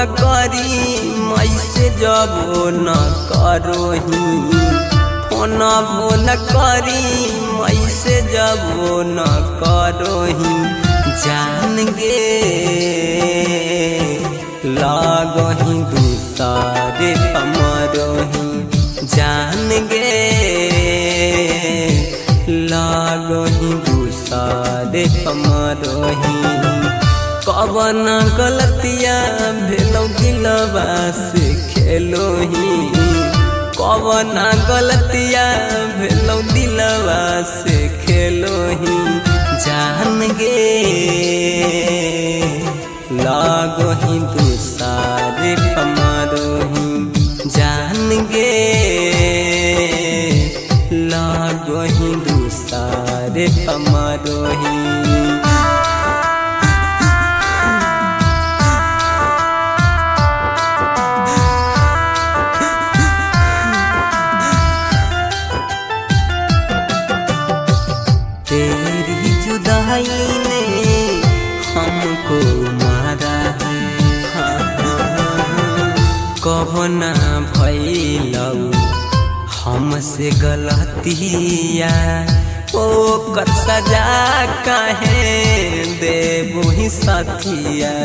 न करी मैसे जब न करोही फोनबो न करी मैसे जब न करोही जान गे लागही दूसरे पमरोही जान गे लागही दूसरे पमरोही कवन गलतिया भेलौ दिलवा से खेलोही कवन गलतिया भेलौ दिलवा से खेलोही जान गे लागही दूसरे पमरोही जान गे लागही दूसरे पमरोही तेरी जुदाई ने हमको मारा है कहो ना भइलौ हमसे गलतिया ओ कर सजा काहे देबो ही साथिया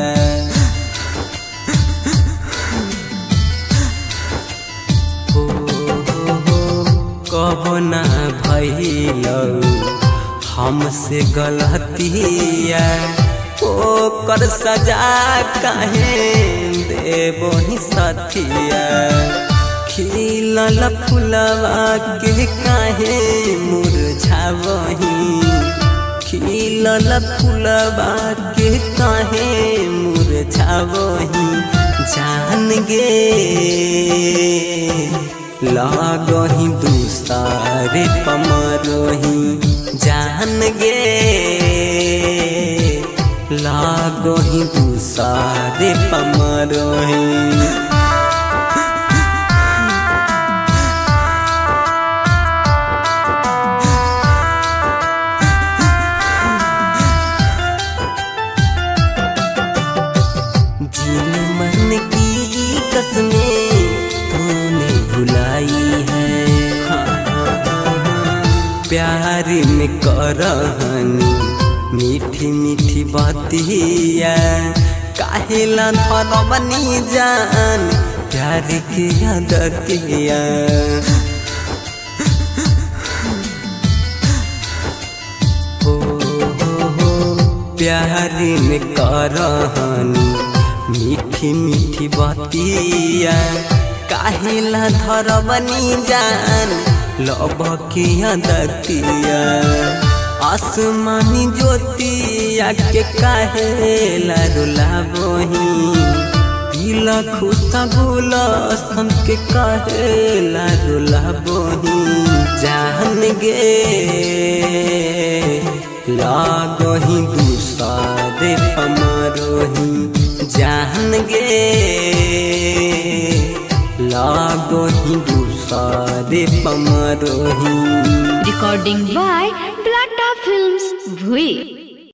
कहो ना भइलौ हमसे गलतिया ओ कर सजा काहे देबो ही साथिया खिलल फुलवा के काहे मुरझावही खिलल फुलवा के काहे मुरझावही जान गे लागही दूसरे पमरोही जान गे लागही दूसरे पमरोही जीन मन की कसमें तूने भुलाई है प्यार में करहनी मीठी मीठी बातिया काहेला धरबनी जान प्यार के आदतिया प्यार में करहनी मीठी मीठी बातिया काहेला धरबनी जान लब की आदतिया आसमानी ज्योतिया के काहेला रुलाबोही दिल खुशा गुलशन के काहेला रुलाबोही जान गे लागही दूसरे पमरोही जान गे लागही दूसरे पमरोही Recording by Black Dog Films, Bhui.